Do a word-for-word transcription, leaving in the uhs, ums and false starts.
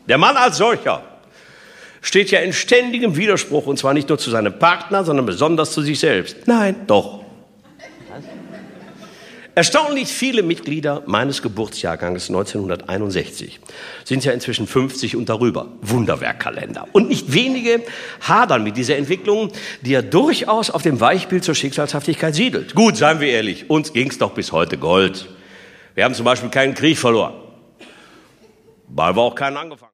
Der Mann als solcher steht ja in ständigem Widerspruch, und zwar nicht nur zu seinem Partner, sondern besonders zu sich selbst. Nein, doch. Erstaunlich viele Mitglieder meines Geburtsjahrgangs neunzehnhunderteinundsechzig sind ja inzwischen fünfzig und darüber. Wunderwerkkalender. Und nicht wenige hadern mit dieser Entwicklung, die ja durchaus auf dem Weichbild zur Schicksalshaftigkeit siedelt. Gut, seien wir ehrlich, uns ging's doch bis heute Gold. Wir haben zum Beispiel keinen Krieg verloren, weil wir auch keinen angefangen haben.